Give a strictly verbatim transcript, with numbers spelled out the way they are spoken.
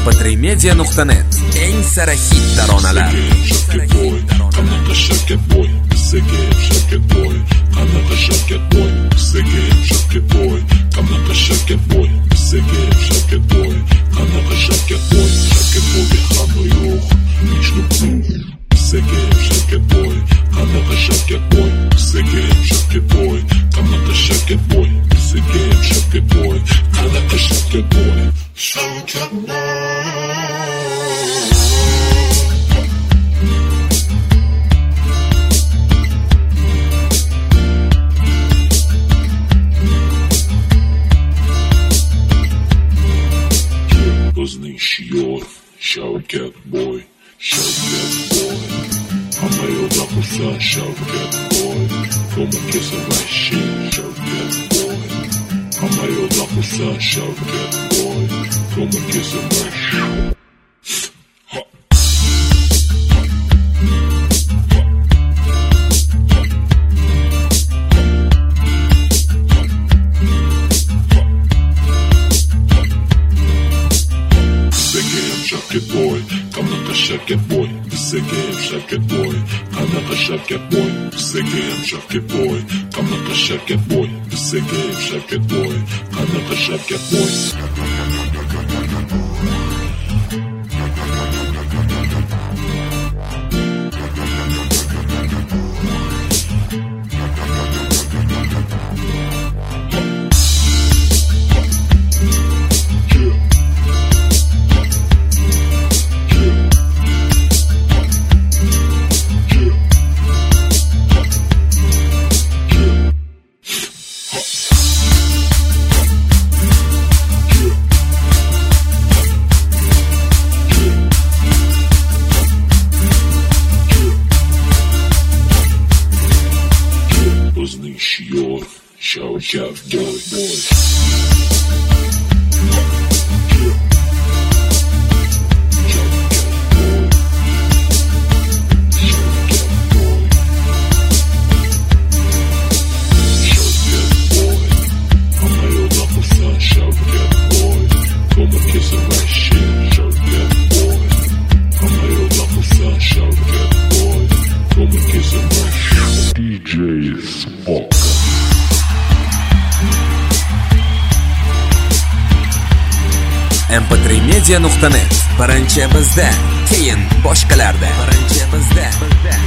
em p tre media nuqta net eng sara hit taronalar. Qanaqa Shavkat boy, bizga Shavkat boy, qanaqa Shavkat boy, bizga Shavkat boy, qanaqa Shavkat boy, bizga Shavkat boy, qanaqa Shavkat boy, Shavkat boy hamma yo'q, hech nima. Bizga Shavkat boy, qanaqa Shavkat boy, bizga Shavkat boy, qanaqa Shavkat boy, bizga Shavkat boy, qanaqa Shavkat boy, Shavkat boy. Bizning shior Shavkat boy, Shavkat boy. Hamma yo'lda xursand Shavkat boy. Ko'makka vashi Shavkat boy. Hamma yo'lda xursand Shavkat boy. Ko'makka vashi. Shavkat boy, qanaqa Shavkat boy, bizga Shavkat boy, qanaqa Shavkat boy, bizga Shavkat boy, qanaqa Shavkat boy, bizga Shavkat boy, qanaqa Shavkat boy. Bizning shior Shavkat boy, boy. em p tre media nuqta net birinchi bizda, keyin boshqalarda. Birinchi bizda.